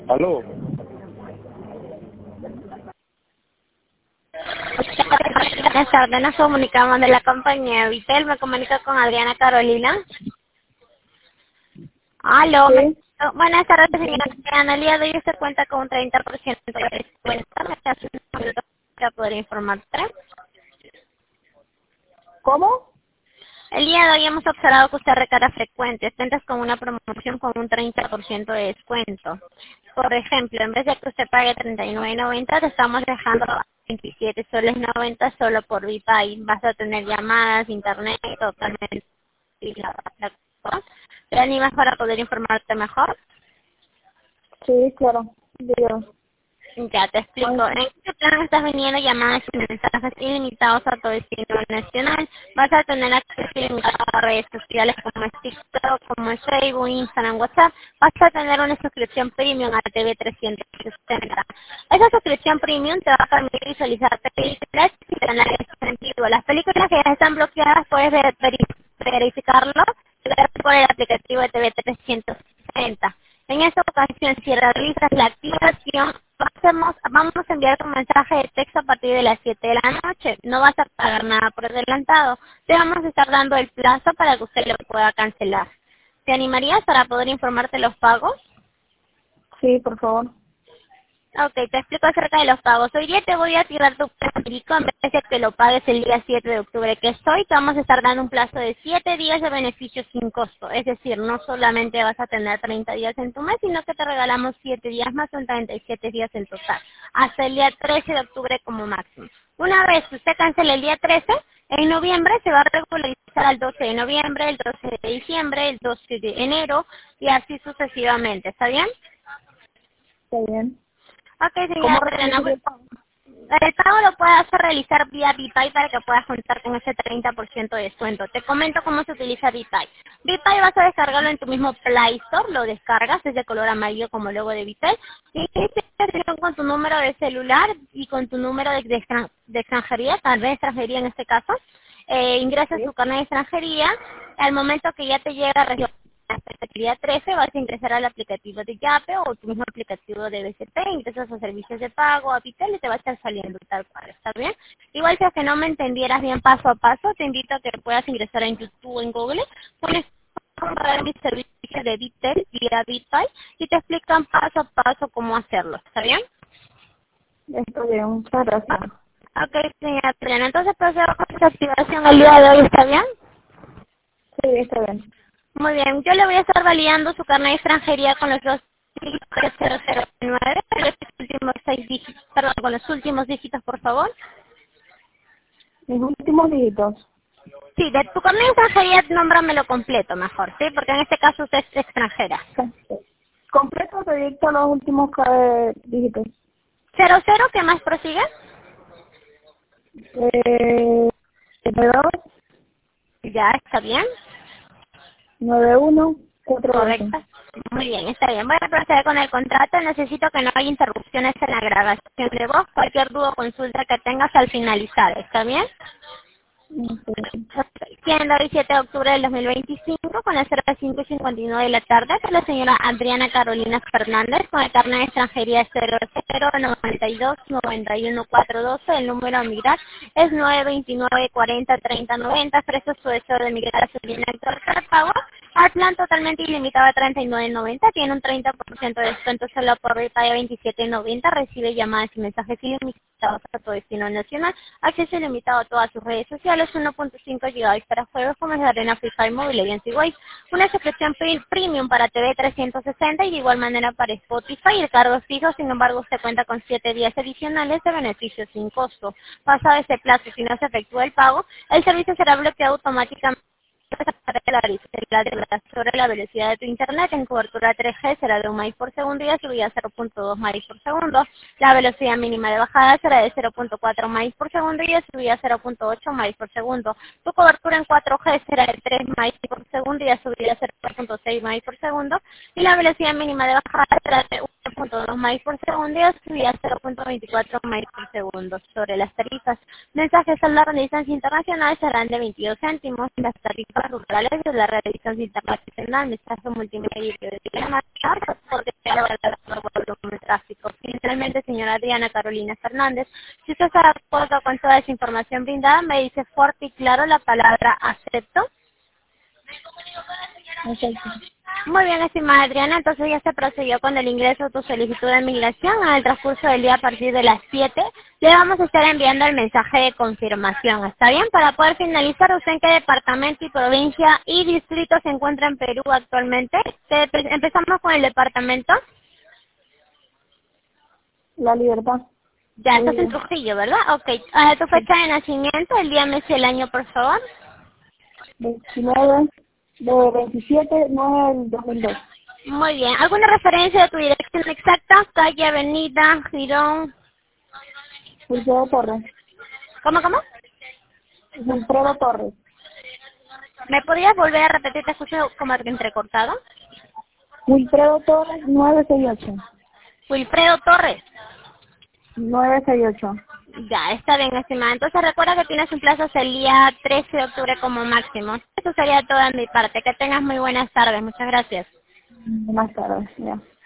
Aló. Buenas tardes, nos comunicamos de la compañía Vitel. Me comunico con Adriana Carolina. Aló. Sí, Buenas tardes, señora Adriana. El día de hoy se cuenta con un 30% de descuento. Me está haciendo un minuto para poder informarte. ¿cómo? El día de hoy hemos observado que usted recarga frecuentes. Cuentas con una promoción con un 30% de descuento. Por ejemplo, en vez de que usted pague 39.90, te estamos dejando 27 soles 90 solo por VPay. Vas a tener llamadas, internet, totalmente. ¿Te animas para poder informarte mejor? Sí, claro. Dígame. Ya te explico. En este plan estás viniendo llamadas y mensajes ilimitados a todo destino nacional. Vas a tener acceso ilimitado a redes sociales como es TikTok, como es Facebook, Instagram, WhatsApp. Vas a tener una suscripción premium a TV 360. Esa suscripción premium te va a permitir visualizar películas y canales antiguos. Las películas que ya están bloqueadas puedes verificarlo por el aplicativo de TV 360. En esta ocasión, si realizas la activación, vamos a enviar un mensaje de texto a partir de las 7 de la noche. No vas a pagar nada por adelantado. Te vamos a estar dando el plazo para que usted lo pueda cancelar. ¿Te animarías para poder informarte los pagos? Sí, por favor. Ok, te explico acerca de los pagos. Hoy día te voy a activar tu plan médico en vez de que lo pagues el día 7 de octubre que estoy. Te vamos a estar dando un plazo de 7 días de beneficio sin costo. Es decir, no solamente vas a tener 30 días en tu mes, sino que te regalamos 7 días más, son 37 días en total. Hasta el día 13 de octubre como máximo. Una vez que usted cancele el día 13, en noviembre se va a regularizar al 12 de noviembre, el 12 de diciembre, el 12 de enero y así sucesivamente. ¿Está bien? Está bien. Ok, señora ¿Cómo Adriana, realizar el pago? el pago lo puedes realizar vía BPay para que puedas contar con ese 30% de descuento. Te comento cómo se utiliza BPay. BPay vas a descargarlo en tu mismo Play Store, lo descargas, es de color amarillo como logo de BPay, y inicias con tu número de celular y con tu número de extranjería, tal vez extranjería en este caso, ingresas Sí. tu carnet de extranjería, al momento que ya te llega a hasta el día 13 vas a ingresar al aplicativo de Yape o tu mismo aplicativo de BCP, ingresas a servicios de pago, a Vitel y te va a estar saliendo tal cual, ¿está bien? Igual si es que no me entendieras bien paso a paso, te invito a que puedas ingresar en YouTube o en Google, pones comprar mi servicio de Vitel vía BitPay y te explican paso a paso cómo hacerlo, ¿está bien? Está bien, muchas gracias. Ok, señora Adriana, entonces procedemos con esa activación el día de hoy, ¿está bien? Sí, está bien. Muy bien, yo le voy a estar validando su carnet de extranjería con los dos dígitos 009, los últimos 6 dígitos, perdón, con los últimos dígitos, por favor. Mis últimos dígitos. Sí, de tu carnet de extranjería, nómbramelo completo mejor, ¿sí? Porque en este caso usted es extranjera. Completo te dicto los últimos dígitos. 00, ¿qué más prosigue? 92, Ya, está bien. 91, 48. Correcto. Muy bien, está bien. Voy a proceder con el contrato. Necesito que no haya interrupciones en la grabación de voz. Cualquier duda o consulta que tengas al finalizar, ¿está bien? Siendo hoy 7 de octubre del 2025, con las horas 5:59 de la tarde, por la señora Adriana Carolina Fernández, con el carnet de extranjería 0092914212, el número a migrar es 929403090, expresa su deseo de migrar a su línea actual para pago, al plan totalmente ilimitado a 39.90, tiene un 30% de descuento solo por detalle 27.90, recibe llamadas y mensajes ilimitados a todo destino nacional, acceso ilimitado a todas sus redes sociales, 1.5 GB para juegos como es de Arena Free Fire Mobile y Antigüey, una suscripción premium para TV 360 y de igual manera para Spotify. El cargo es fijo, sin embargo usted cuenta con 7 días adicionales de beneficios sin costo. Pasado ese plazo, si no se efectúa el pago, el servicio será bloqueado automáticamente sobre la velocidad de tu internet. En cobertura 3G será de 1 MB por segundo y a subida 0.2 MB por segundo. La velocidad mínima de bajada será de 0.4 MB por segundo y a subida 0.8 MB por segundo. Tu cobertura en 4G será de 3 MB por segundo y a subida 0.6 MB por segundo. Y la velocidad mínima de bajada será de 1.2 MB por segundo y a subida 0.24 MB por segundo. Sobre las tarifas, mensajes a larga distancia internacional serán de 22 céntimos. Las tarifas rurales de la red distancia internacional, mensaje multimedia y de llamada, porque tráfico. Finalmente, señora Adriana Carolina Fernández, si usted está de acuerdo con toda esa información brindada, me dice fuerte y claro la palabra acepto. Exacto. Muy bien, estimada Adriana, entonces ya se procedió con el ingreso de tu solicitud de migración. En el transcurso del día a partir de las 7 le vamos a estar enviando el mensaje de confirmación. ¿Está bien? Para poder finalizar, ¿usted en qué departamento y provincia y distrito se encuentra en Perú actualmente? Empezamos con el departamento. La Libertad. Ya, Muy estás en bien. Trujillo, ¿verdad? Ok. ¿Tu fecha de nacimiento, el día, mes y el año, por favor? 29 de 27, 9 del 2002. Muy bien. ¿Alguna referencia de tu dirección exacta? Calle, avenida, Girón. Wilfredo Torres. ¿Cómo? Wilfredo Torres. ¿Me podrías volver a repetir? Te escucho como entrecortado. Wilfredo Torres, 968. Wilfredo Torres. 968. Ya, está bien, estimada. Entonces recuerda que tienes un plazo hasta el día 13 de octubre como máximo. Eso sería todo de mi parte. Que tengas muy buenas tardes. Muchas gracias. Más tarde, ya.